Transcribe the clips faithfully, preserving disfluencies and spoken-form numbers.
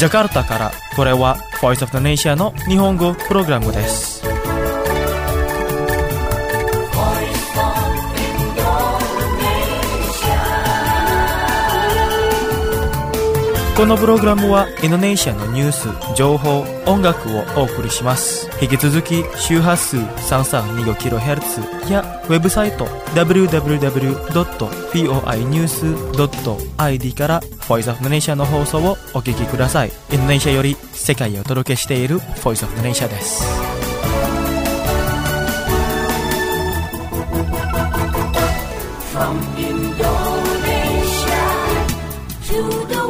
ジャカルタからこれは Voice of the Nation の日本語プログラムです。このプログラムはインドネシアのニュース、情報、音楽をお送りします。引き続き周波数 さんさんにごキロヘルツ やウェブサイト ダブリューダブリューダブリュードットフォーアイニュースドットアイディー から Voice of the Nation の放送をお聞きください。インドネシアより世界へお届けしている Voice of the Nation です。From Indonesia to the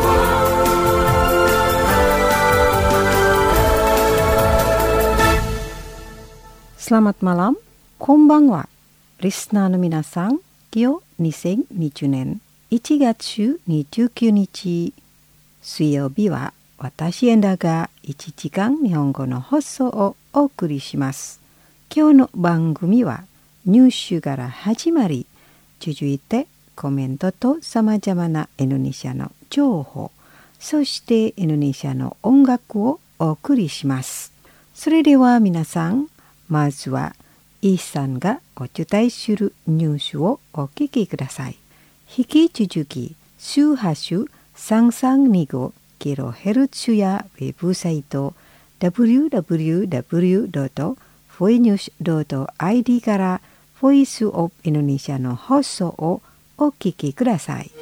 Selamat malam, こんばんは。リスナーの皆さん、今日にせんにじゅうねんいちがつにじゅうくにち水曜日は私エンダがいちじかん日本語の放送をお送りします。今日の番組はニュースから始まり、続いてコメントとさまざまなインドネシアの情報、そしてインドネシアの音楽をお送りします。それでは皆さん、まずはイーさんがお伝えするニュースをお聞きください。引き続き周波数さんさんにごキロヘルツ やウェブサイト ダブリューダブリューダブリュードットフォーニュースドットアイディー からボイスオブインドネシアの放送をお聞きください。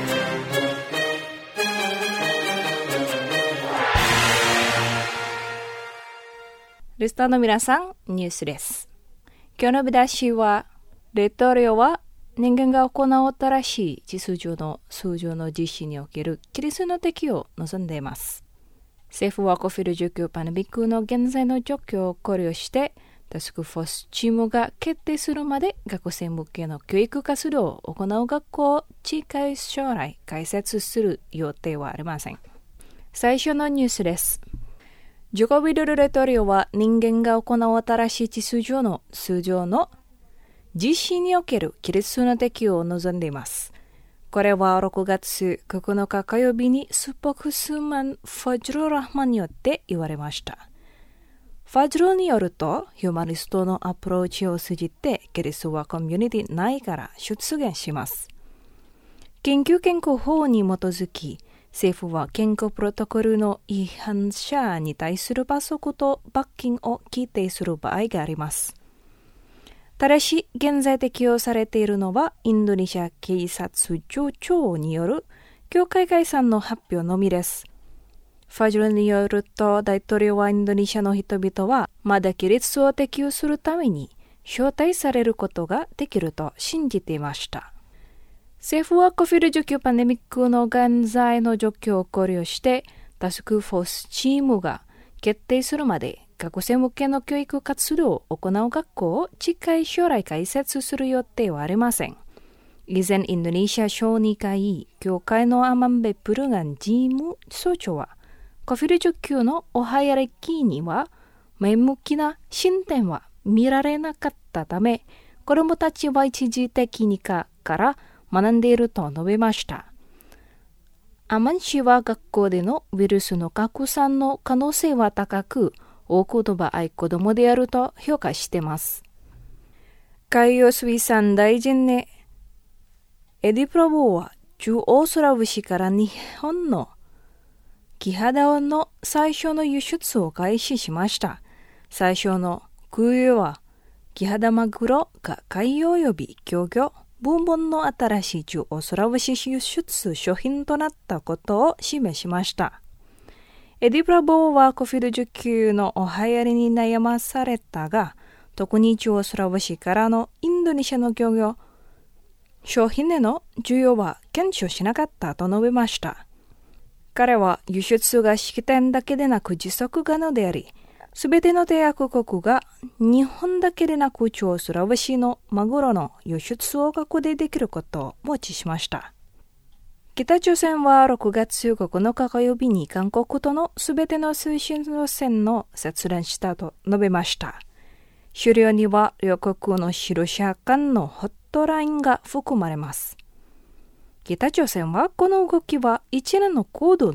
リスナーの皆さん、ニュースです。今日の見出しは、大統領は人間が行う新しい秩序の通常の実施における規律の適用を望んでいます。政府はコビドじゅうきゅう パンデミックの現在の状況を考慮して、タスクフォースチームが決定するまで学生向けの教育活動を行う学校を近い将来開設する予定はありません。最初のニュースです。ジョコビドル大統領は人間が行う新しい秩序の通常の実施における規律の適用を望んでいます。これはろくがつここのか火曜日にスポークスマンファジル・ラハマンによって言われました。ファジルによると、ヒューマニストのアプローチを通じて規律はコミュニティ内から出現します。緊急健康法に基づき、政府は健康プロトコルの違反者に対する罰則と罰金を規定する場合があります。ただし、現在適用されているのは、インドネシア警察庁長による教会解散の発表のみです。ファジルによると、大統領はインドネシアの人々は、まだ規律を適用するために、招待されることができると信じていました。政府はコビドじゅうきゅう パンデミックの現在の状況を考慮して、タスクフォースチームが決定するまで学生向けの教育活動を行う学校を近い将来開設する予定はありません。以前、インドネシア小児科医協会のアマンベ・プルガン事務総長は、コビドじゅうきゅうのおはやれきには前向きな進展は見られなかったため、子どもたちは一時的にかから学んでいると述べました。アマン氏は学校でのウイルスの拡散の可能性は高く、多くの場合子どもであると評価しています。海洋水産大臣ね、エディプロボは中央スラブ市から日本のキハダの最初の輸出を開始しました。最初の空輸はキハダマグロが海洋及び漁業部門の新しい中央スラブ市輸出商品となったことを示しました。エディプラボーはコビドじゅうきゅうのお流行りに悩まされたが、特に中央スラブ市からのインドネシアの漁業商品への需要は減少しなかったと述べました。彼は輸出が式典だけでなく持続可能であり、すべての締約国が日本だけでなく中央スラブ市のマグロの輸出を確定できることを持ちしました。北朝鮮はろくがつここのか火曜日に韓国とのすべての通信路線の切断したと述べました。終了には両国のロシア間のホットラインが含まれます。北朝鮮はこの動きは一連の行動の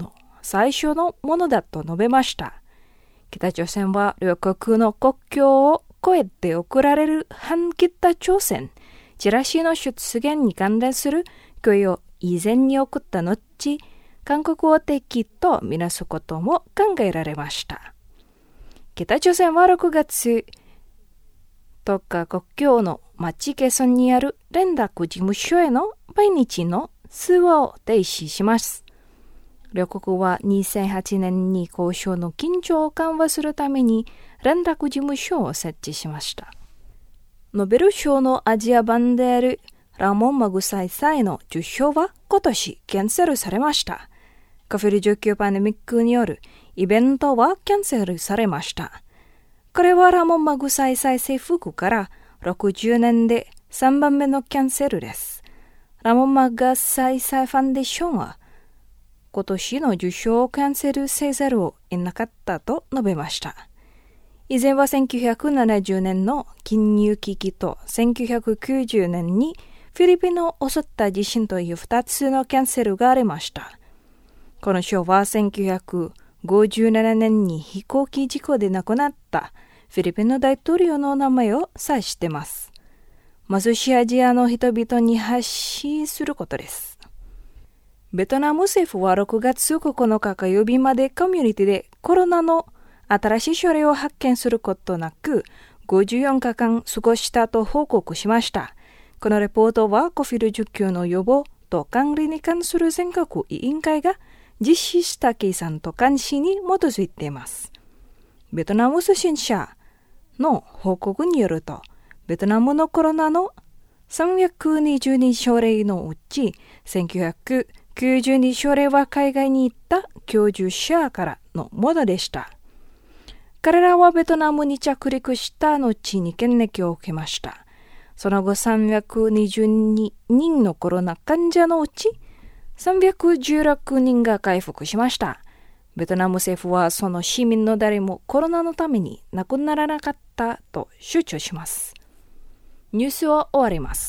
最初のものだと述べました。北朝鮮は両国の国境を越えて送られる反北朝鮮チラシの出現に関連する声を以前に送った後、韓国を敵とみなすことも考えられました。北朝鮮はろくがつとおか国境の町ケソンにある連絡事務所への毎日の通話を停止します。両国はにせんはちねんに交渉の緊張を緩和するために連絡事務所を設置しました。ノーベル賞のアジア版であるラモン・マグサイ祭の受賞は今年キャンセルされました。コビドじゅうきゅう パンデミックによるイベントはキャンセルされました。これはラモン・マグサイ祭制服からろくじゅうねんでさんばんめのキャンセルです。ラモン・マグサイ祭ファンデーションは今年の受賞をキャンセルせざるを得なかったと述べました。以前はせんきゅうひゃくななじゅうねんの金融危機とせんきゅうひゃくきゅうじゅうねんにフィリピンを襲った地震というふたつのキャンセルがありました。この賞はせんきゅうひゃくごじゅうななねんに飛行機事故で亡くなったフィリピンの大統領の名前を指しています。貧しいアジアの人々に発信することです。ベトナム政府はろくがつここのか火曜日までコミュニティでコロナの新しい症例を発見することなくごじゅうよっかかん過ごしたと報告しました。このレポートはコビドじゅうきゅうの予防と管理に関する全国委員会が実施した計算と監視に基づいています。ベトナム通信社の報告によると、ベトナムのコロナのさんびゃくにじゅうに症例のうちせんきゅうひゃくきゅうじゅうに症例は海外に行った居住者からのものでした。彼らはベトナムに着陸した後に検疫を受けました。その後さんびゃくにじゅうににんのコロナ患者のうちさんびゃくじゅうろくにんが回復しました。ベトナム政府はその市民の誰もコロナのために亡くならなかったと主張します。ニュースを終わります。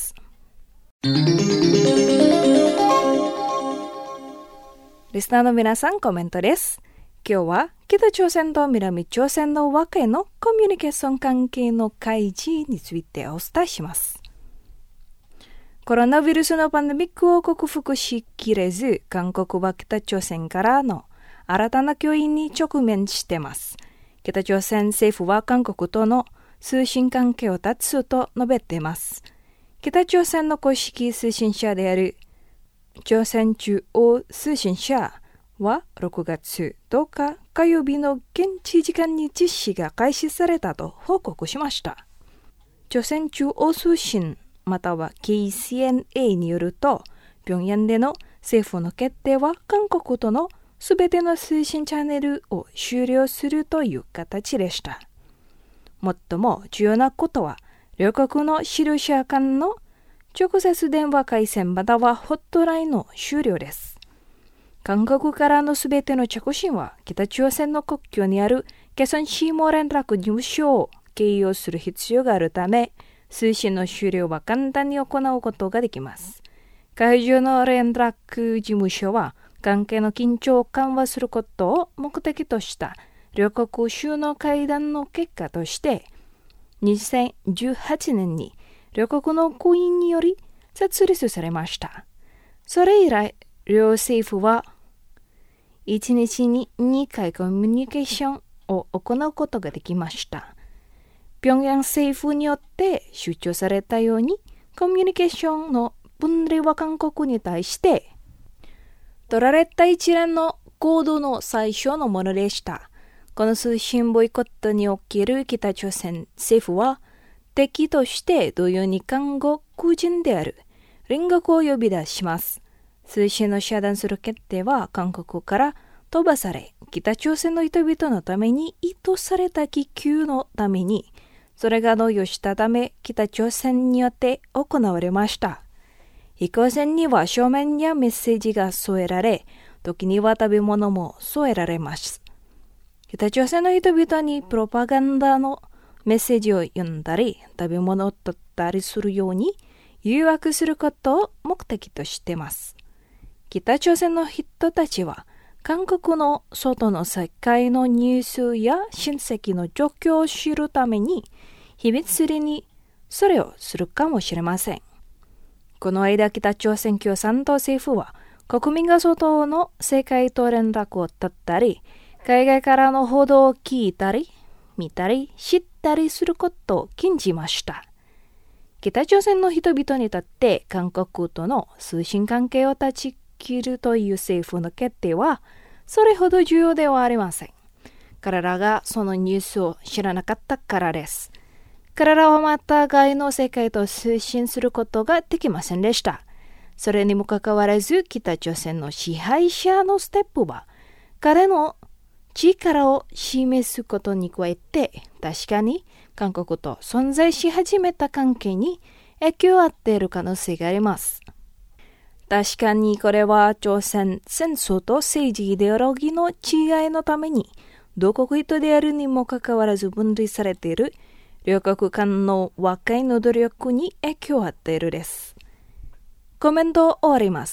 リスナーの皆さん、コメントです。今日は北朝鮮と南朝鮮の和解のコミュニケーション関係の開示についてお伝えします。コロナウイルスのパンデミックを克服しきれず、韓国は北朝鮮からの新たな脅威に直面しています。北朝鮮政府は韓国との通信関係を断つと述べています。北朝鮮の公式通信社である朝鮮中央通信社はろくがつとおか火曜日の現地時間に実施が開始されたと報告しました。朝鮮中央通信または ケーシーエヌエー によると、平壌での政府の決定は韓国とのすべての通信チャンネルを終了するという形でした。最も重要なことは、両国の指導者間の直接電話回線またはホットラインの終了です。韓国からのすべての着信は北朝鮮の国境にあるケソン市も連絡事務所を経由する必要があるため、通信の終了は簡単に行うことができます。会場の連絡事務所は関係の緊張を緩和することを目的とした両国首脳会談の結果として、にせんじゅうはちねんに両国の合意により設立されました。それ以来、両政府はいちにちににかいコミュニケーションを行うことができました。平壌政府によって主張されたように、コミュニケーションの分離は韓国に対して取られた一連の行動の最初のものでした。この通信ボイコットにおける北朝鮮政府は、敵として同様に韓国人である隣国を呼び出します。通信を遮断する決定は韓国から飛ばされ、北朝鮮の人々のために意図された気球のために、それが動揺したため北朝鮮によって行われました。飛行船には書面やメッセージが添えられ、時には食べ物も添えられます。北朝鮮の人々にプロパガンダのメッセージを読んだり、食べ物を取ったりするように誘惑することを目的としています。北朝鮮の人たちは韓国の外の世界のニュースや親戚の状況を知るために、秘密裏にそれをするかもしれません。この間、北朝鮮共産党政府は、国民が外の世界と連絡を取ったり、海外からの報道を聞いたり、見たり、知ったりすることを禁じました。北朝鮮の人々にとって韓国との通信関係を断ち切るという政府の決定は、それほど重要ではありません。彼らがそのニュースを知らなかったからです。彼らはまた外の世界と通信することができませんでした。それにもかかわらず、北朝鮮の支配者のステップは、彼の力を示すことに加えて、確かに韓国と存在し始めた関係に影響を与える可能性があります。確かにこれは朝鮮戦争と政治イデオロギーの違いのために、同国人であるにもかかわらず分離されている両国間の和解の努力に影響を与えるです。コメントを終わります。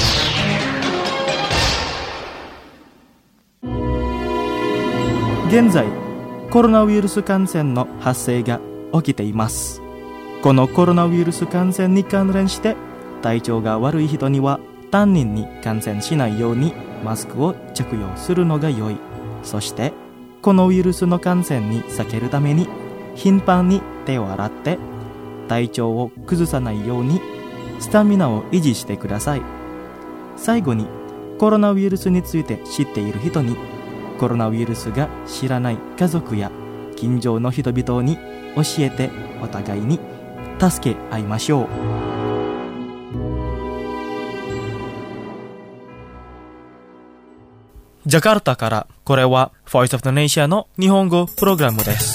現在、コロナウイルス感染の発生が起きています。このコロナウイルス感染に関連して、体調が悪い人には他人に感染しないようにマスクを着用するのが良い。そして、このウイルスの感染に避けるために、頻繁に手を洗って体調を崩さないようにスタミナを維持してください。最後に、コロナウイルスについて知っている人に、コロナウイルスが知らない家族や近所の人々に教えて、お互いに助け合いましょう。ジャカルタから、これは Voice of the Nation の日本語プログラムです。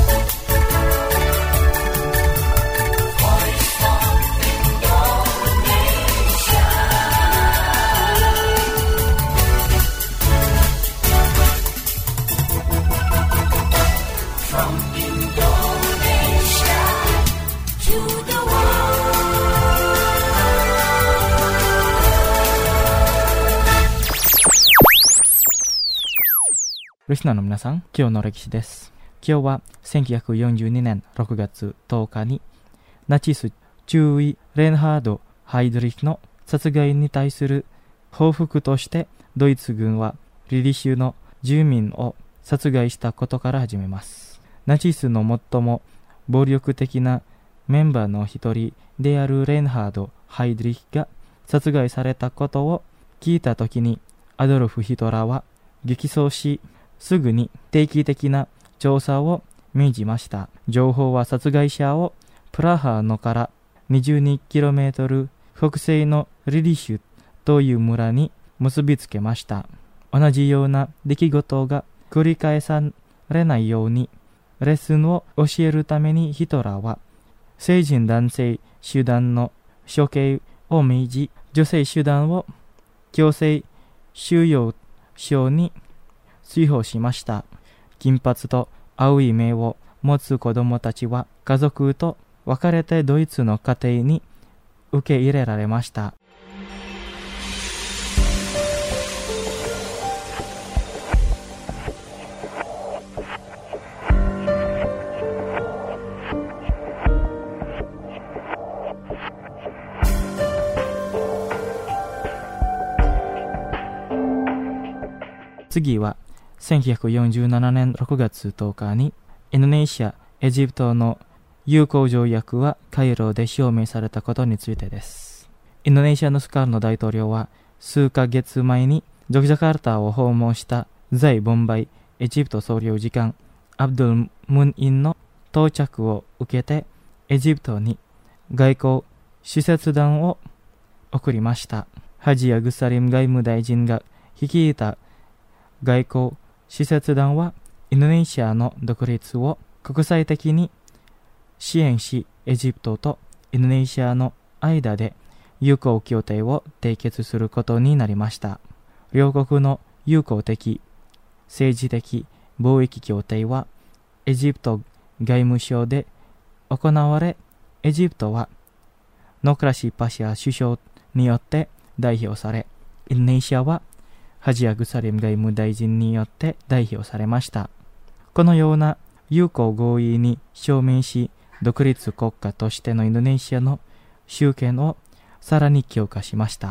リスナーの皆さん、今日の歴史です。今日はせんきゅうひゃくよんじゅうにねんろくがつとおかに、ナチス中尉レンハード・ハイドリヒの殺害に対する報復として、ドイツ軍はリリ州の住民を殺害したことから始めます。ナチスの最も暴力的なメンバーの一人であるレンハード・ハイドリヒが殺害されたことを聞いたときに、アドルフ・ヒトラーは激走し、すぐに定期的な調査を命じました。情報は殺害者をプラハのからにじゅうにキロメートル北西のリリシュという村に結びつけました。同じような出来事が繰り返されないようにレッスンを教えるために、ヒトラーは成人男性集団の処刑を命じ、女性集団を強制収容所に追放しました。金髪と青い目を持つ子供たちは家族と別れてドイツの家庭に受け入れられました。次はせんきゅうひゃくよんじゅうななねんろくがつとおかに、インドネシア、エジプトの友好条約はカイロで証明されたことについてです。インドネシアのスカルノ大統領は数ヶ月前にジョグジャカルタを訪問した在ボンバイエジプト総領事館アブドゥル・ムンインの到着を受けて、エジプトに外交使節団を送りました。ハジア・グサリム外務大臣が率いた外交使節団はインドネシアの独立を国際的に支援し、エジプトとインドネシアの間で友好協定を締結することになりました。両国の友好的、政治的貿易協定はエジプト外務省で行われ、エジプトはノクラシ・パシャ首相によって代表され、インドネシアはハジア・グサリム外務大臣によって代表されました。このような友好合意に署名し、独立国家としてのインドネシアの主権をさらに強化しました。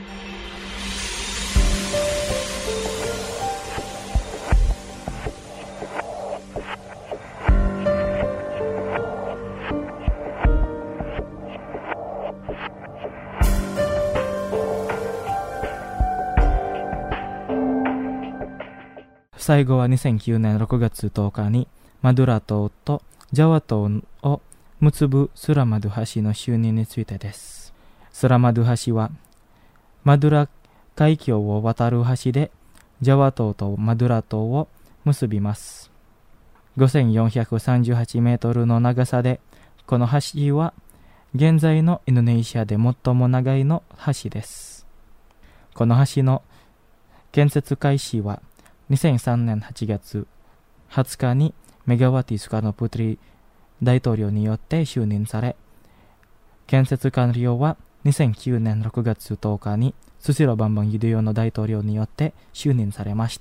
最後はにせんきゅうねんろくがつとおかにマドゥラ島とジャワ島を結ぶスラマドゥ橋の就任についてです。スラマドゥ橋はマドゥラ海峡を渡る橋でジャワ島とマドゥラ島を結びます。ごせんよんひゃくさんじゅうはちメートルの長さで、この橋は現在のインドネシアで最も長いの橋です。この橋の建設開始はにせんさんねんはちがつはつかにメガワティ・スカノプトリ大統領によって就任され、建設完了はにせんきゅうねんろくがつとおかにスシロバンバン・ユドヨの大統領によって就任されました。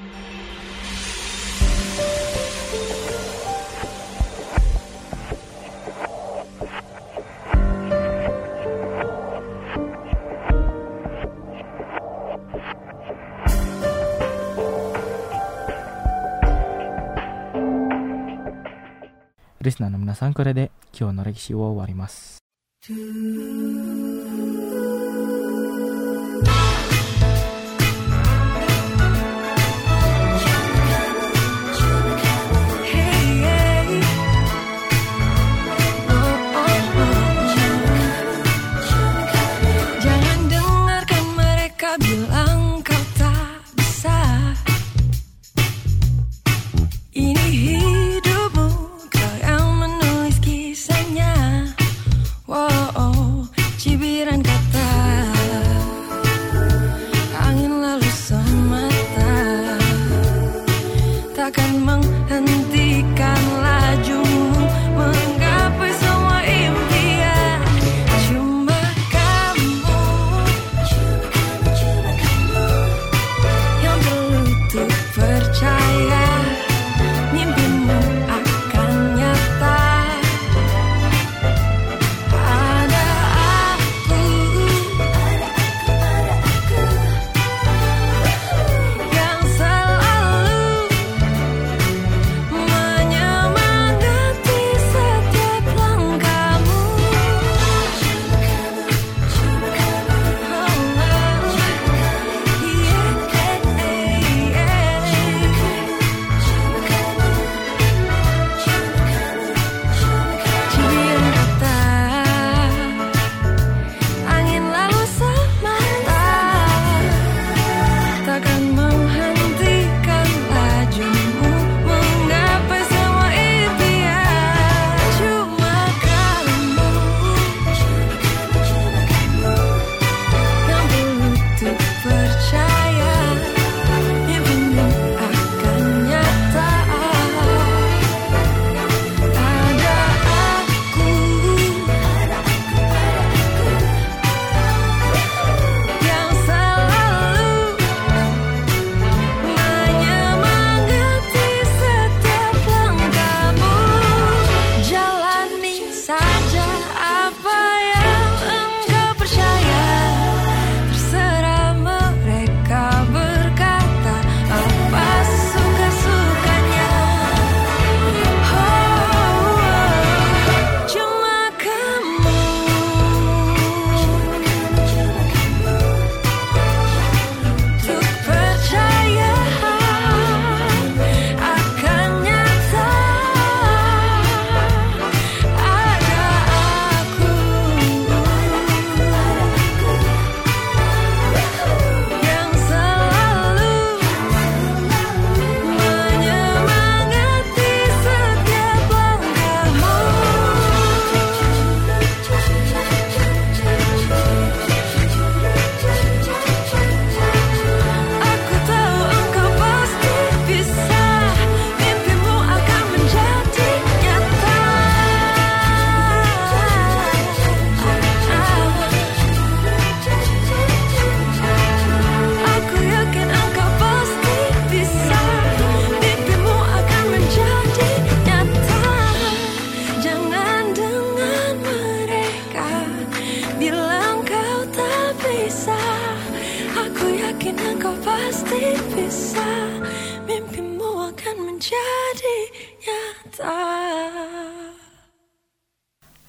リスナーの皆さん、これで今日の歴史を終わります。 Cibiran kata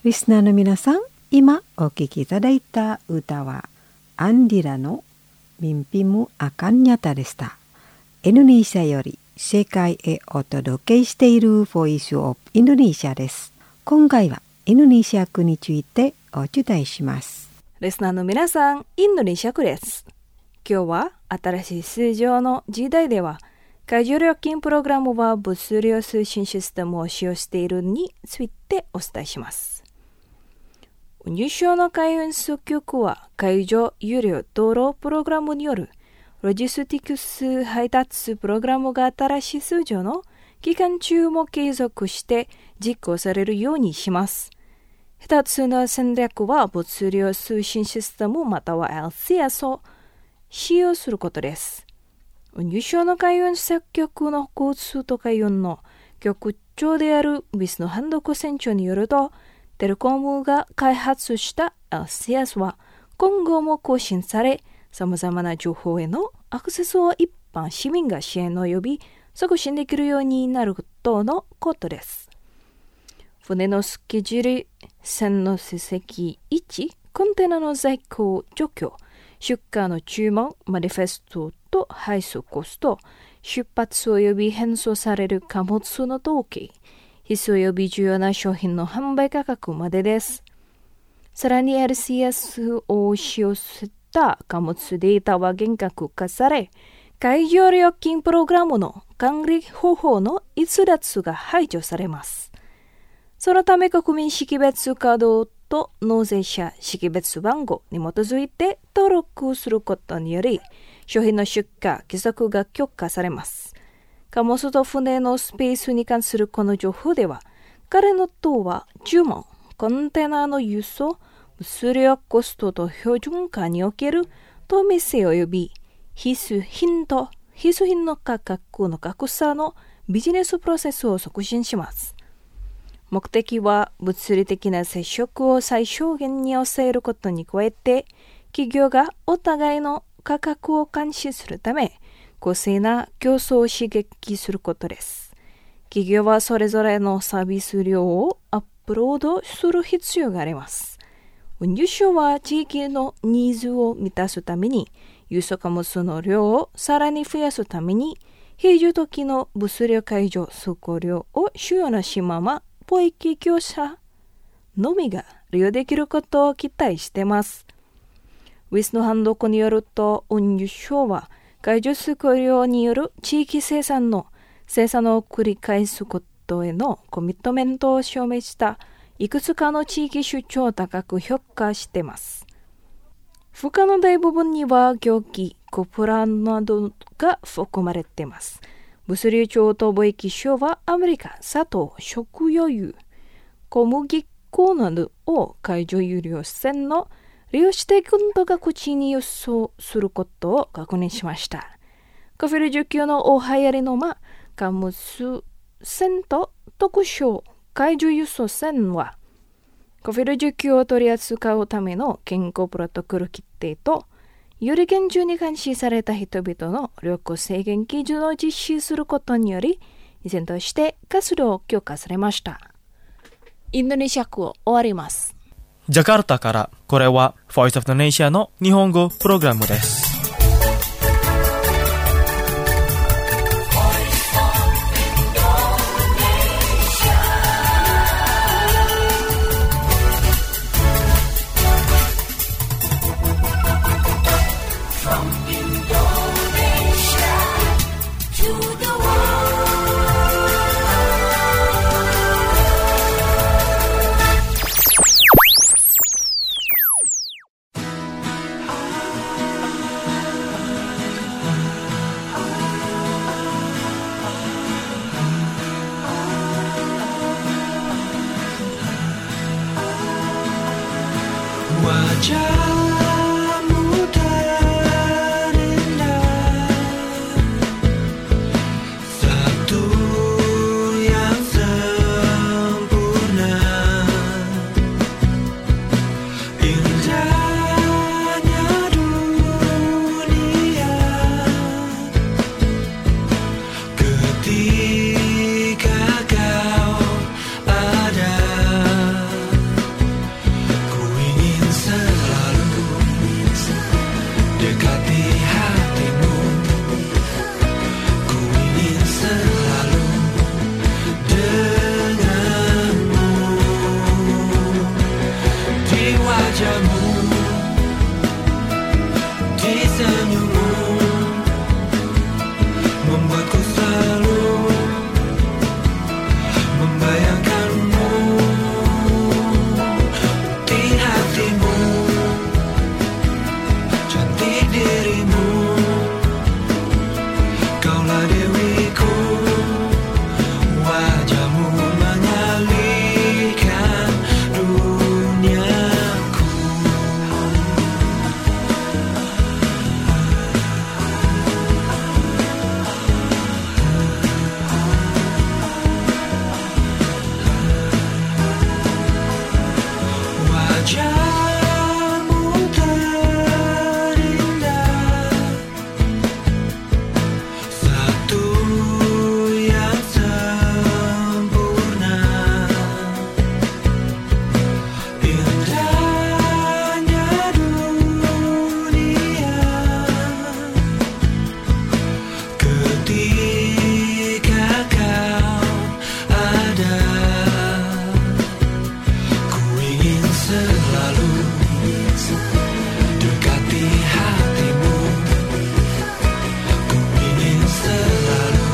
リスナーの皆さん、今お聴きいただいた歌はアンディラのMimpimu Akan Nyataでした。インドネシアより世界へお届けしているボイスオブインドネシアです。今回はインドネシア語についてお伝えします。 リスナーの皆さん、インドネシア語です。今日は新しい数字の時代では、海上料金プログラムは物流通信システムを使用しているについてお伝えします。運輸省の海運総局は海上有料道路プログラムによるロジスティクス配達プログラムが新しい数字の期間中も継続して実行されるようにします。二つの戦略は物流通信システムまたは エルシーエス を使用することです。運輸省の海運総局の交通と海運の局長であるウィスノハンドコ船長によると、テレコムが開発した エルシーエス は今後も更新され、様々な情報へのアクセスを一般市民が支援を呼び、促進できるようになるとのことです。船のスケジュール、船の成績いち、コンテナの在庫状況、出荷の注文、マニフェストと配送コスト、出発及び返送される貨物の統計、必須及び重要な商品の販売価格までです。さらに エルシーエス を使用した貨物データは厳格化され、海上料金プログラムの管理方法の逸脱が排除されます。そのため国民識別カードと納税者識別番号に基づいて登録することにより、商品の出荷、規則が許可されます。貨物と船のスペースに関するこの情報では、彼の党は注文、コンテナの輸送、物流コストと標準化における透明性及び必須品と必須品の価格の格差のビジネスプロセスを促進します。目的は物理的な接触を最小限に抑えることに加えて、企業がお互いの価格を監視するため、公正な競争を刺激することです。企業はそれぞれのサービス量をアップロードする必要があります。運輸省は地域のニーズを満たすために、輸送貨物の量をさらに増やすために、平時時の物流海上通行量を主要な島は貿易業者のみが利用できることを期待しています。ウィスノハンドコによると、運輸省は海上通行量による地域生産の生産を繰り返すことへのコミットメントを証明したいくつかの地域主張を高く評価しています。負荷の大部分には蒸気、コプラなどが含まれています。物流庁と貿易省はアメリカ、砂糖、食用油、小麦粉などを海上有料船の利用して軍とが口に輸送することを確認しました。コフィル需給の大流行りのま、貨物船と特商海上輸送船は、コフィル需給を取り扱うための健康プロトコル規定と、より厳重に監視された人々の旅行制限基準を実施することにより、依然として活動を強化されました。インドネシア語終わります。 ジャカルタからこれは Voice of the Nation の日本語プログラムです。 Wajahmu terindah, satu yang sempurna, indahnya dunia ketika kau ada. wajahmu, di senyummu, membuatku selalu membayangkanmu. Putih hatimu, cantik dirimu, kaulah dewiku. Wajahmu menyalihkan duniaku. Wajahmu terindah, satu yang sempurna. Indahnya dunia ketika kau ada. Ku ingin selalu dekati hatimu. Ku ingin selalu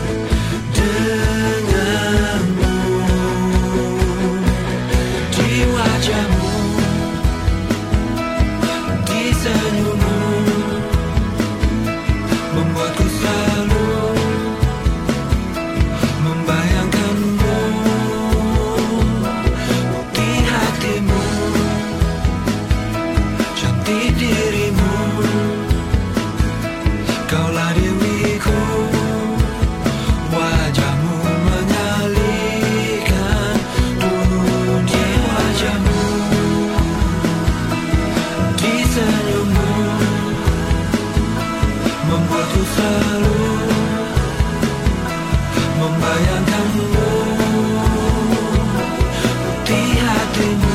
denganmu. Di wajahmu, di senyummu, membuatku selalu membayangkanmu. Putih hatimu, cantik dirimu, kaulah dewiku. Wajahmu menyalihkan dunia. Wajahmu, di senyummu, membuatku selalu membayangkanmu. Putih hatimu,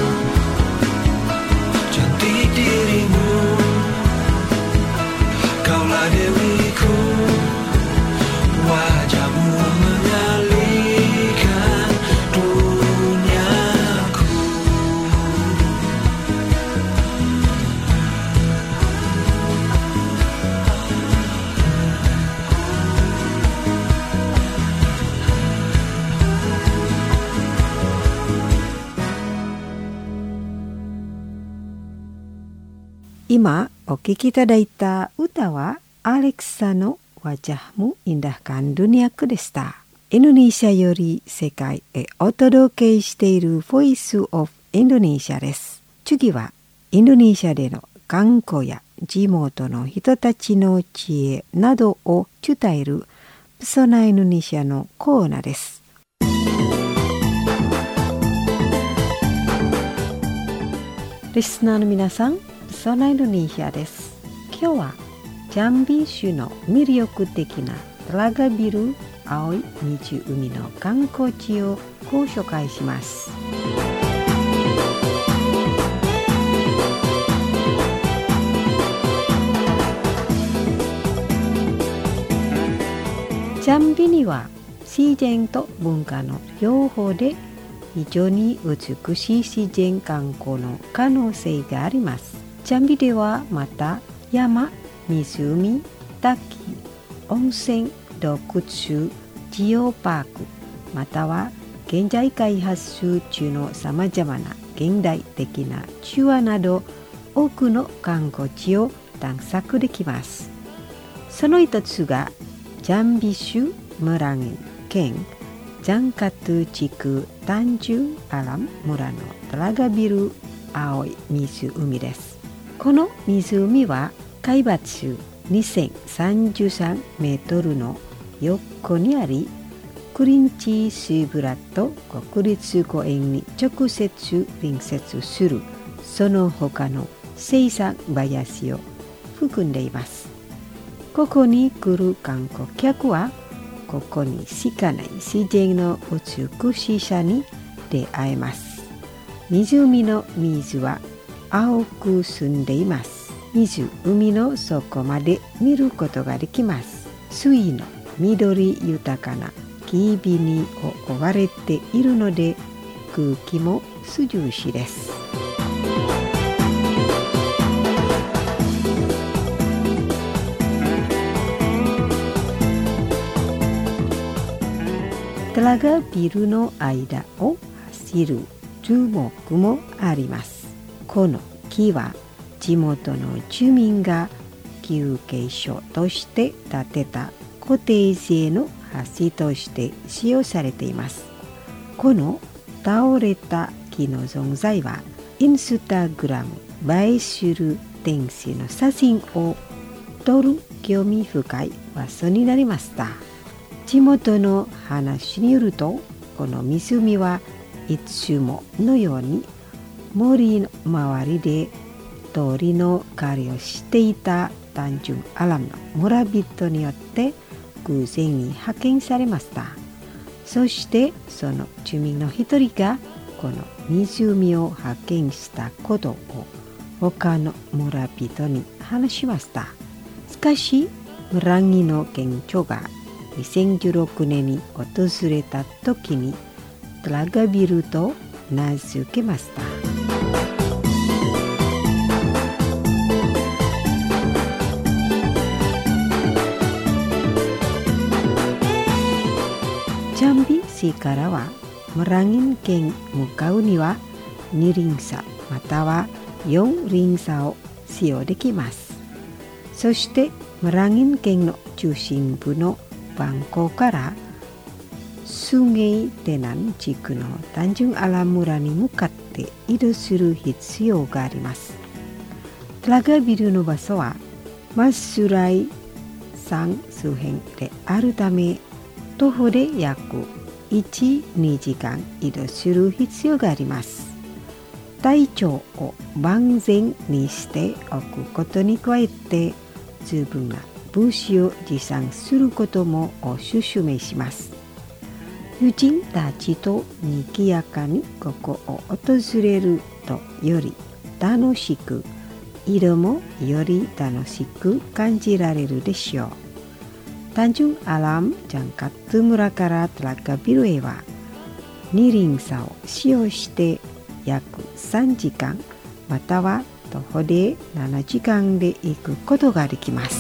cantik dirimu, kaulah dewiku. Wajahmu menyalihkan duniaku. Ima o kiki tadaita uta wa Alexa no Wajahmu Indahkan Duniaku deshita. インドネシアより世界へお届けしている Voice of Indonesia です。次はインドネシアでの観光や地元の人たちの知恵などを伝えるプソナインドネシアのコーナーです。リスナーの皆さん、プソナインドネシアです。今日はジャンビ州の魅力的なTelaga Biru青い湖の観光地をご紹介します。ジャンビには自然と文化の両方で非常に美しい自然観光の可能性があります。ジャンビではまた山、湖、滝、温泉、洞窟、ジオパーク、または現在開発中のさまざまな現代的な手話など多くの観光地を探索できます。その一つがジャンビ州Merangin県ジャンカトゥ地区単純アラム村のTelaga Biru青い湖です。この湖は海抜にせんさんじゅうさんメートルの横にあり、クリンチスブラット国立公園に直接隣接するその他の生産林を含んでいます。ここに来る観光客はここにしかない自然の美しさに出会えます。湖の水は青く澄んでいます。湖の底まで見ることができます。水の緑豊かな木々に覆われているので空気も涼しいです。 Telaga Biruの間を走る樹木もあります。この木は地元の住民が休憩所として建てた固定性の橋として使用されています。この倒れた木の存在はインスタグラム映えする天使の写真を撮る興味深い場所になりました。地元の話によると、この湖はいつものように森の周りで鳥の狩りをしていたタンジュンアラムの村人によって偶然に派遣されました。そしてその住民の一人がこの湖を発見したことを他の村人に話しました。しかし村木の県庁がにせんじゅうろくねんに訪れた時にトラガビルと名付けました。ジャンビ市からは村木県向かうにはに輪車またはよん輪車を使用できます。そして村木県の中心部のバンコからスゲイテナン地区のタンジュンアラム村に向かって移動する必要があります。トラガビルの場所はマスライ山周辺であるため、徒歩で約いち、にじかん移動する必要があります。体調を万全にしておくことに加えて、十分な物資を持参することもお勧めします。友人たちとにぎやかにここを訪れるとより楽しく、色もより楽しく感じられるでしょう。タンジュンアラムジャンカット村からトラガビルへはに輪車を使用して約さんじかんまたは徒歩でななじかんで行くことができます。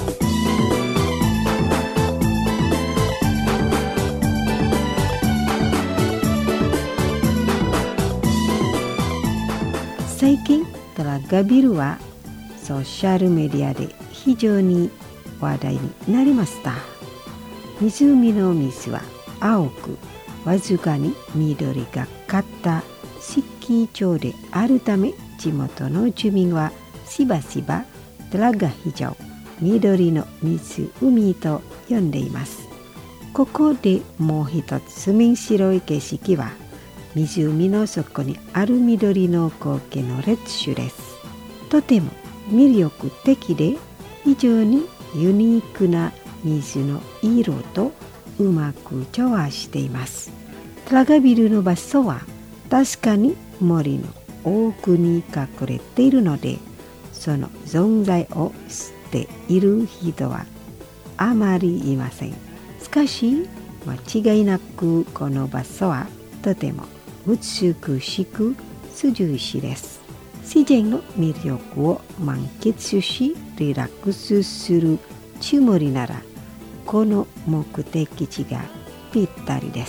最近トラガビルはソーシャルメディアで非常に話題になりました。湖の水は青くわずかに緑がかった湿気調であるため、地元の住民はしばしばトラガヒジョウ、緑の湖と呼んでいます。ここでもう一つ面白い景色は湖の底にある緑の光景の列種です。とても魅力的で非常にユニークな水の色とうまく調和しています。トラガビルの場所は確かに森の奥に隠れているので、その存在を知っている人はあまりいません。しかし間違いなくこの場所はとても美しく涼しいです。自然の魅力を満喫しリラックスするつもりなら、この目的地がぴったりです。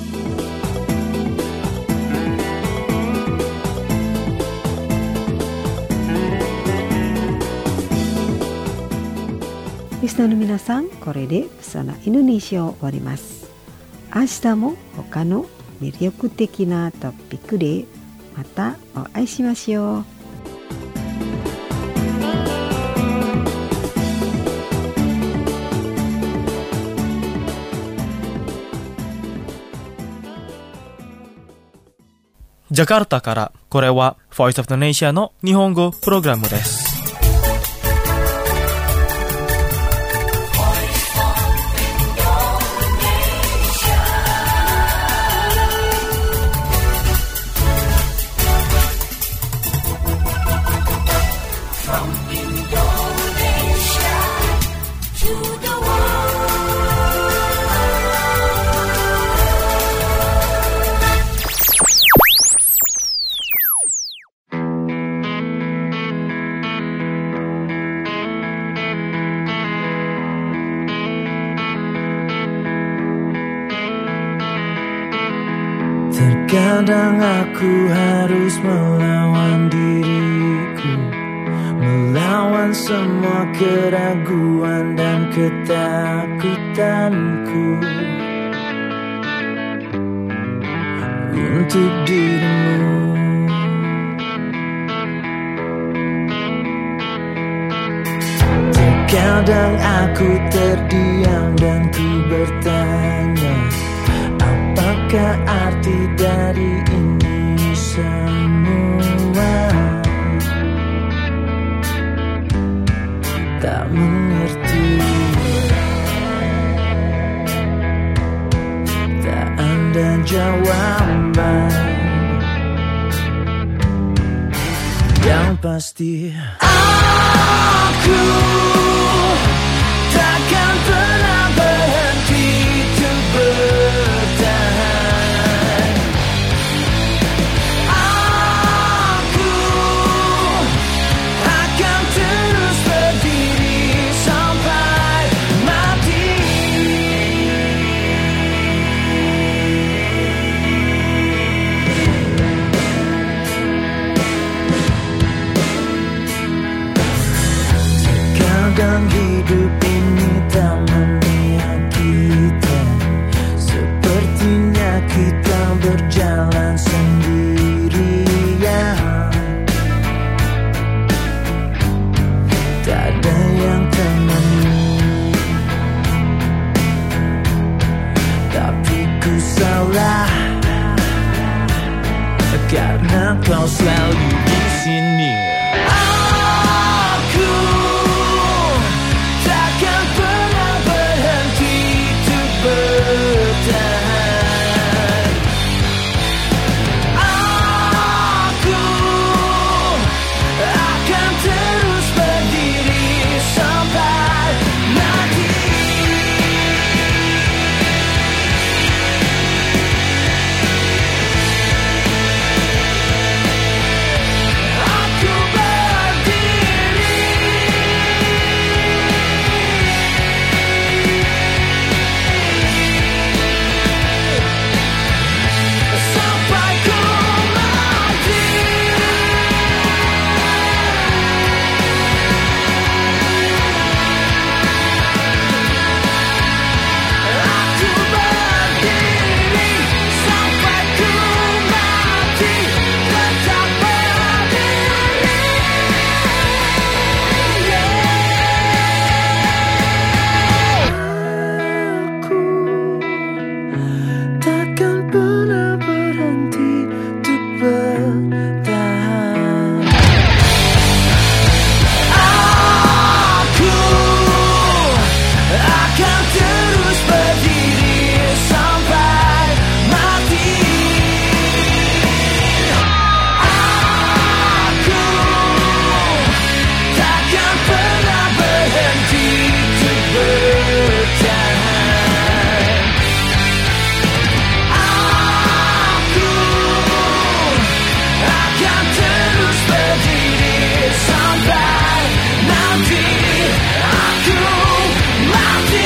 リスナーの皆さん、これでプサナインドネシアを終わります。明日も他の魅力的なトピックでまたお会いしましょう。 ジャカルタから、これは Voice of the Nation の日本語プログラムです。 Terkadang aku harus melawan diriku, melawan semua keraguan dan ketakutanku untuk dirimu. Terkadang aku terdiam dan ku bertanya, apakah arti dari ini semua? Tak mengerti, tak ada jawaban. Yang pasti aku takkan pernah berhenti untuk bertahan. Aku akan terus berdiri sampai mati. Terkadang hidup ini tak memihak kita, sepertinya kita berjalan sendirian. Tak ada yang temani, tapi ku salah karena kau selalu di sini. Aku takkan pernah berhenti untuk bertahan. Aku akan terus berdiri sampai mati. Aku berdiri sampai ku mati. Aku berdiri sampai ku mati, tetap berdiri. Aku takkan pernah berhenti untuk bertahan. Aku akan terus berdiri sampai mati. Aku takkan pernah berhenti untuk bertahan. Aku akan terus berdiri sampai nanti aku mati.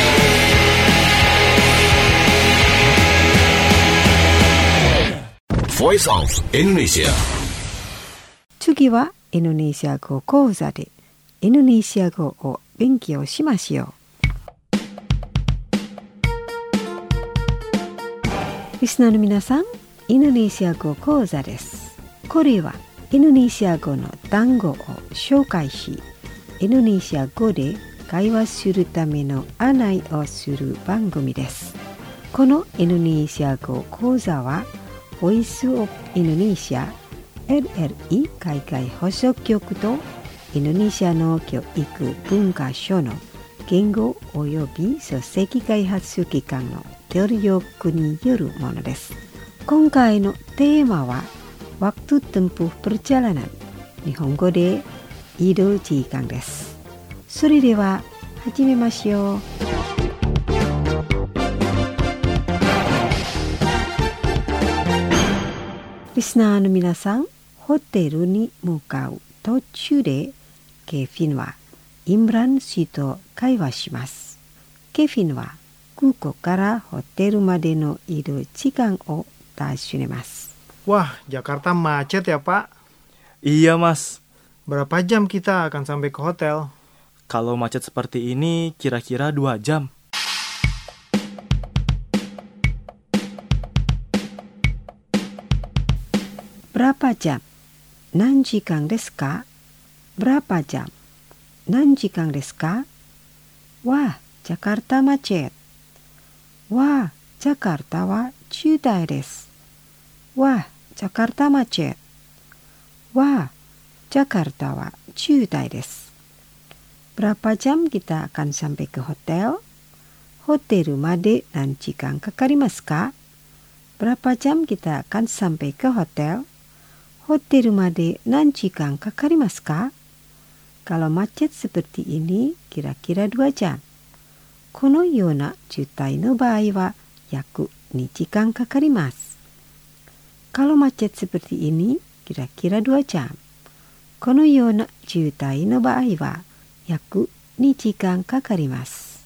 Voice of Indonesia. 次はインドネシア語講座でインドネシア語を勉強しましょう。リスナーの皆さん、インドネシア語講座です。これはインドネシア語の単語を紹介し、インドネシア語で会話するための案内をする番組です。このインドネシア語講座はボイスオブインドネシア エルエルイー 海外放送局とインドネシアの教育文化省の言語および書籍開発機関の協力によるものです。今回のテーマはwaktu tempuh perjalanan、日本語で移動時間です。それでは始めましょう。リスナーの皆さん、ホテルに向かう途中でケフィンはイムラン氏と会話します。ケフィンは空港からホテルまでの移動時間を尋ねます。 Wah, Jakarta macet ya, Pak. Iya, Mas. Berapa jam kita akan sampai ke hotel? Kalau macet seperti ini, kira-kira dua jam. Berapa jam? Nan jikang desu ka? Berapa jam? Nan jikang desu ka? Wah, Jakarta macet. Wah, Jakarta wa chudai desu. Wah, Jakarta macet. Wah, Jakarta wa chudai desu. Berapa jam kita akan sampai ke hotel? Hotel made nan jikang kakarimasu ka? Berapa jam kita akan sampai ke hotel? Hotel made nan jikang kakarimasu ka? Kalau macet seperti ini, kira-kira dua jam. Kono yona jutai no baai wa yaku ni jikang kakarimasu. Kalau macet seperti ini, kira-kira dua jam. Kono yona jutai no baai wa yaku ni jikang kakarimasu.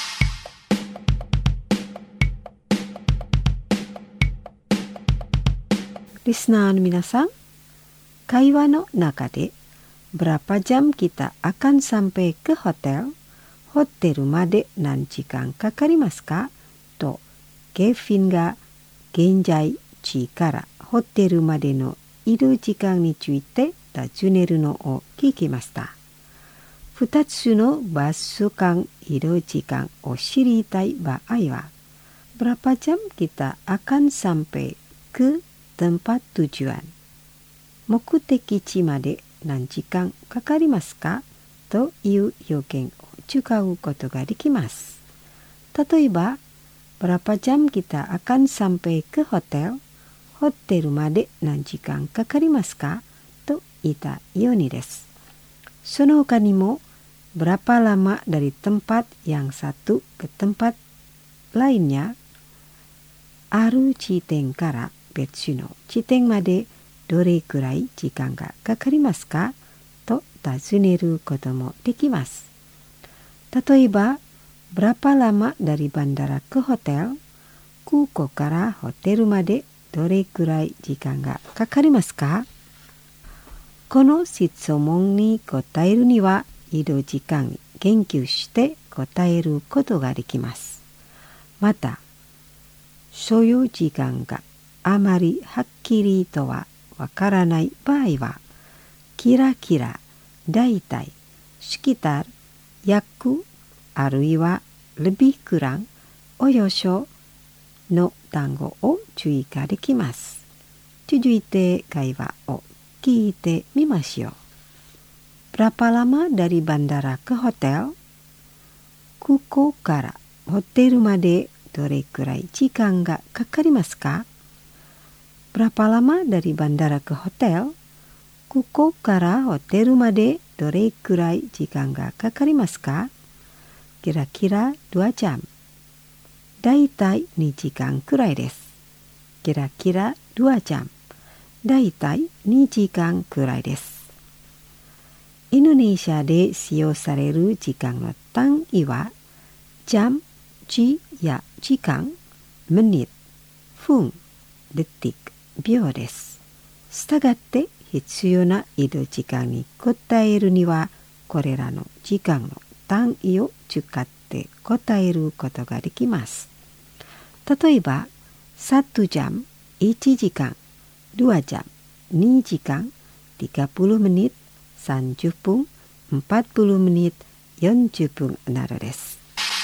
Listenerの皆さん、会話の中でberapa jam kita akan sampai ke hotel? Hotel made nan jikan kakarimasu ka? To Kevinが現在地からホテルまでの移動時間について尋ねるのを聞きました。二つのバス間移動時間を知りたい場合は、berapa jam kita akan sampai ke tempat tujuan? 目的地まで何時間かかりますかという要件を使うことができます。例えば、berapa jam kita akan sampai ke hotel? ホテルまで何時間かかりますかと言ったようにです。その他にも、berapa lama dari tempat yang satu ke tempat lainnya? ある地点から別の地点までどれくらい時間がかかりますかと尋ねることもできます。例えば、berapa lama dari bandara ke hotel? 空港からホテルまでどれくらい時間がかかりますか？この質問に答えるには、移動時間に言及して答えることができます。また、所要時間があまりはっきりとはわからない場合は、キラキラ、だいたい、sekitar、約、あるいはlebih kurang、およその単語を追加できます。続いて会話を聞いてみましょう。Berapa lama dari bandara ke hotel? 空港からホテルまでどれくらい時間がかかりますか？ Berapa lama dari bandara ke hotel? 空港からホテルまでどれくらい時間がかかりますか？ Kira-kira dua jam。だいたいにじかんくらいです。Kira-kira dua jam。だいたいにじかんくらいです。インドネシアで使用される時間の単位は、jam、時や時間、menit、分、detik、秒です。したがって必要な移動時間に答えるには、これらの時間の単位を使って答えることができます。例えば、satu jam、いちじかん、dua jam、にじかん、tiga puluh menit、さんじゅっぷん、empat puluh menit、よんじゅっぷんなどです。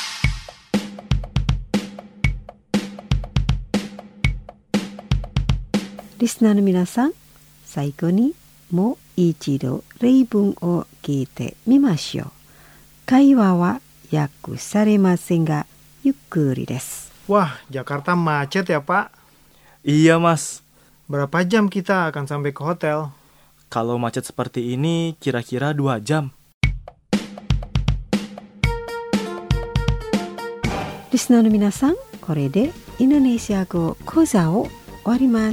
リスナーの皆さん、最後にもう一度例文を聞いてみましょう。会話は訳されませんが、ゆっくりです。 Wah, Jakarta macet ya, Pak. Iya, Mas. Berapa jam kita akan sampai ke hotel? Kalau macet seperti ini, kira-kira dua jam. Listenerの皆さん、これでインドネシア語講座を終わります。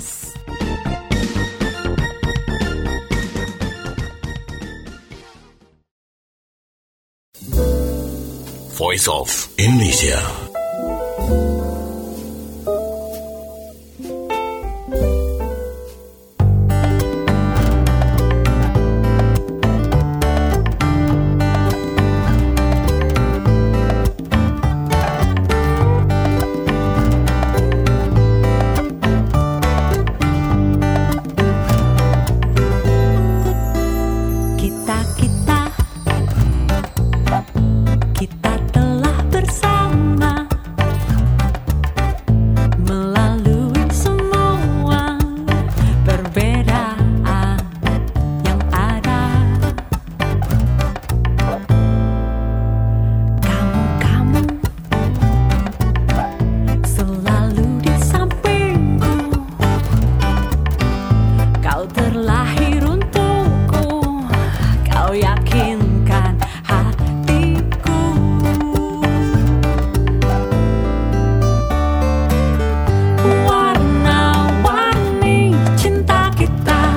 Voice of Indonesia. Kau terlahir untukku, kau yakinkan hatiku. Warna-warni cinta kita,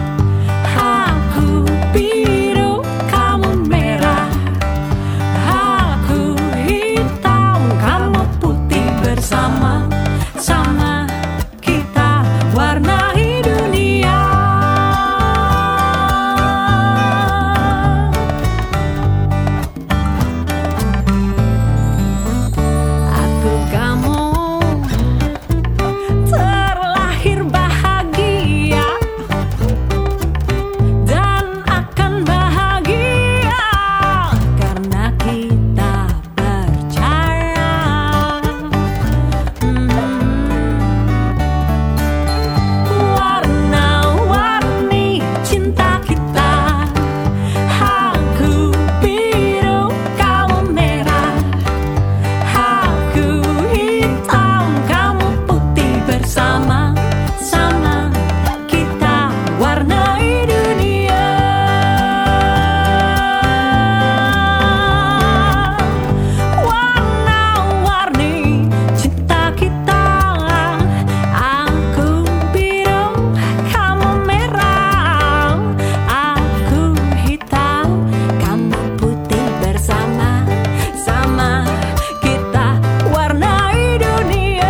aku biru, kamu merah, aku hitam, kamu putih, bersama sama kita warnai dunia. Aku kamu terlahir bahagia dan akan bahagia karena kita percaya. Warna-warni cinta kita, aku biru, kamu merah, aku hitam, kamu putih, bersama sama kita warnai dunia. Warna-warni cinta kita, aku biru, kamu merah, aku hitam, kamu putih, bersama sama kita warnai dunia.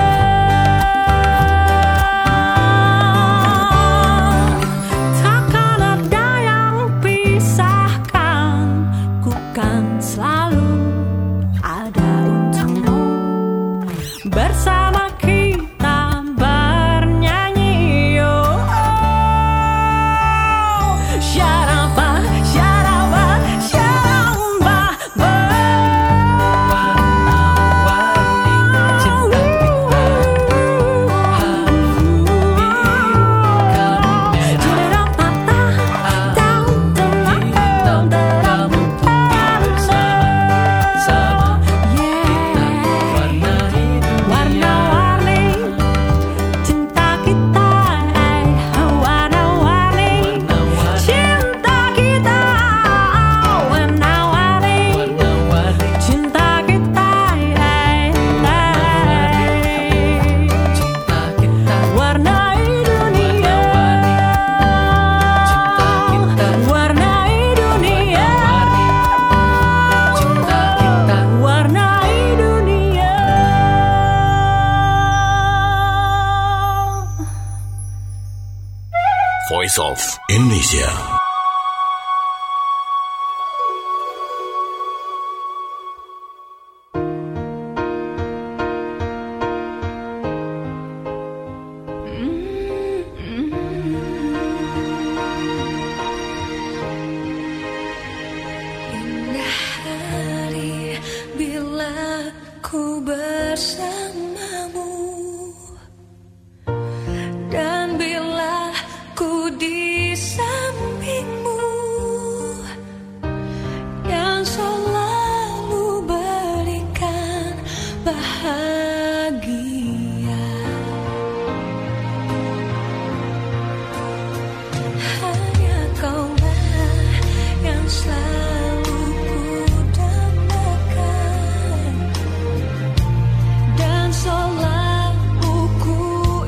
Takkan ada yang pisahkan, ku kan selalu ada untukmu. Bersama kita bernyanyi, oh, oh. Syaraba, syaraba, syaraba, warna-warni cinta kita, aku biru, kamu merah, hitam, kamu putih, bersama kita warnai dunia. Warna-warni cinta kita, warna-warni cinta kita, warna-warni cinta kita, warnai dunia, warnai dunia, warnai dunia. Voice of Indonesia. Indah hari bila ku bersamamu, dan bila ku di sampingmu, yang selalu berikan bahagia. Hanya kaulah yang selalu ku dambakan, dan selalu ku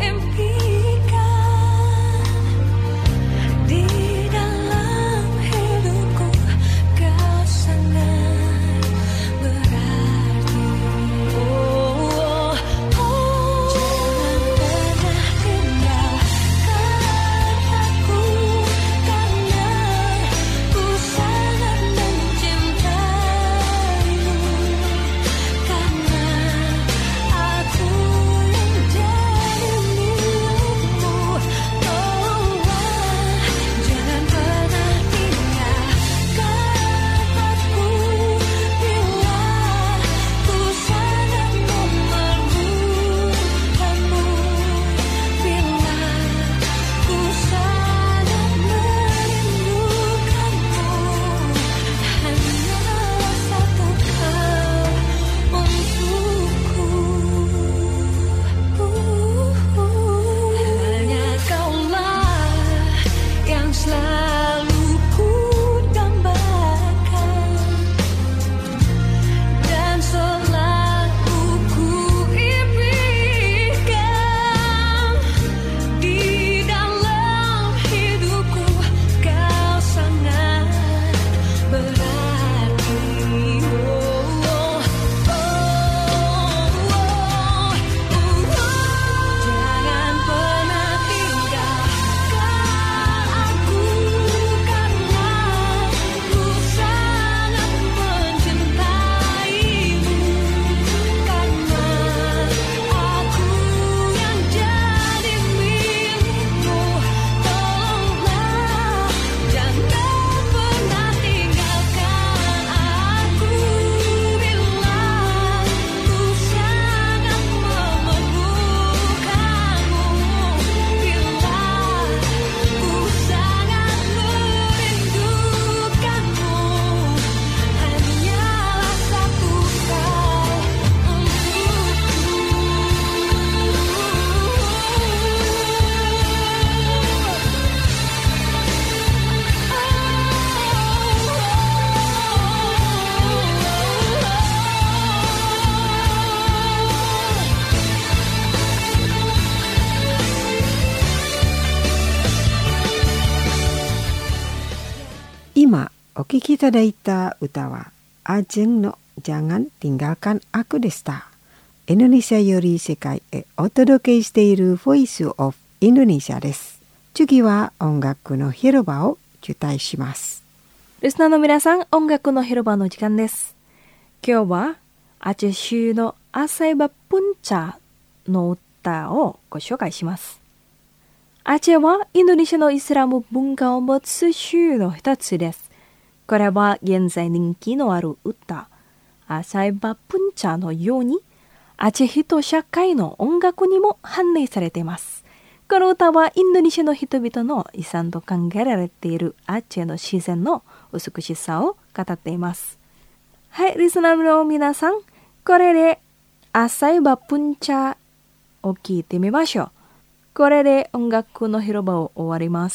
impikan. Di dalam hidupku kau sangat berarti. Oh, oh, oh. Jangan pernah tinggalkan aku, karena ku sangat お聴きいただいた歌はアジェンのJangan Tinggalkan Akuでした。インドネシアより世界へお届けしている Voice of Indonesia です。次は音楽の広場を受胎します。 リスナーの皆さん、音楽の広場の時間です。今日はアチェ州のアサイバプンチャの歌をご紹介します。アチェはインドネシアのイスラム文化を持つ州の一つです。これは現在人気のある歌、アサイバプンチャのように、アチェ人社会の音楽にも反映されています。この歌はインドネシアの人々の遺産と考えられているアチェの自然の美しさを語っています。はい、リスナーの皆さん、これでアサイバプンチャを聞いてみましょう。これで音楽の広場を終わります。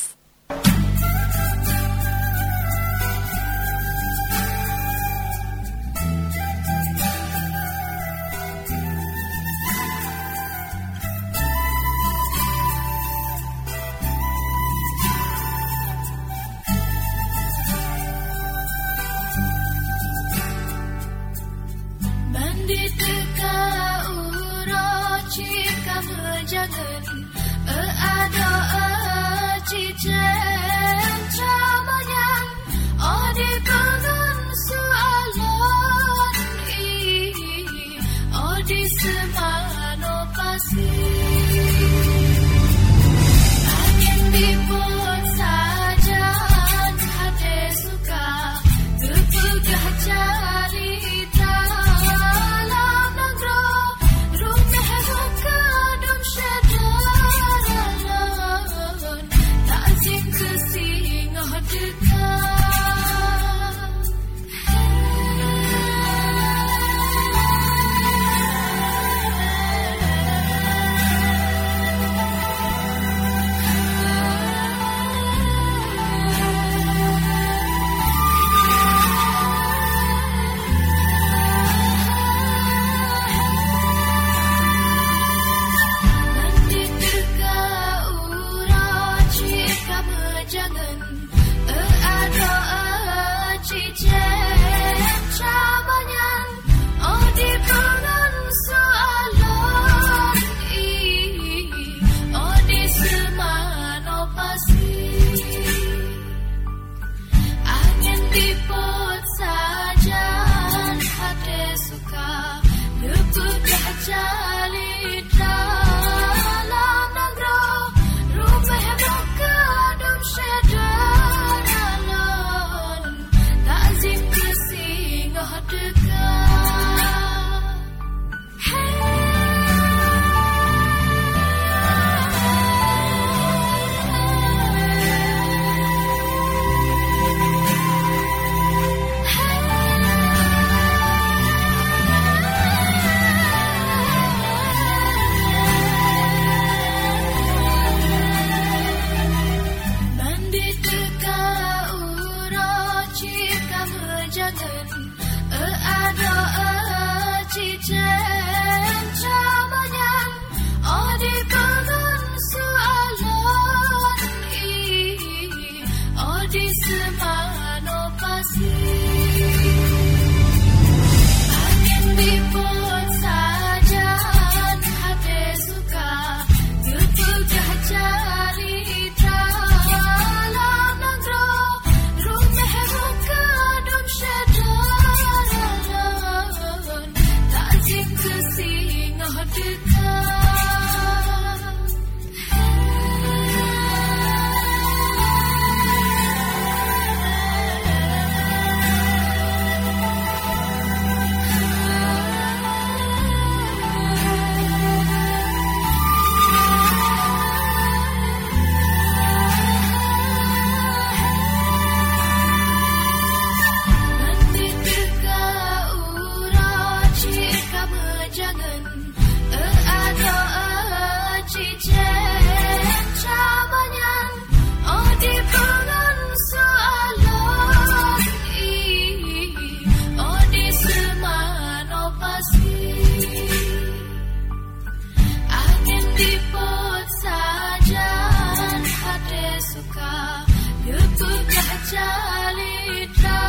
Jali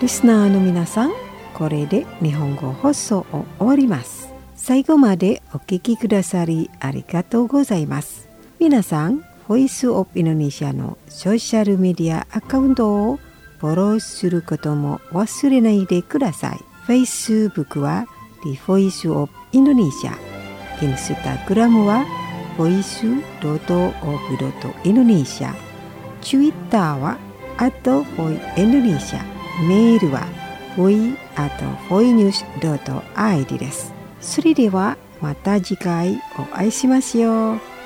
リスナーの皆さん、これで日本語放送を終わります。最後までお聞きくださりありがとうございます。皆さん、ボイスオブインドネシアのソーシャルメディアアカウントをフォローすることも忘れないでください。Facebook は The Voice of Indonesia、Instagram は ボイスドットオブドットインドネシア、Twitter は アットボイインドネシア、メールは ボイアットボイニュースドットアイディ です。それではまた次回お会いしましょう。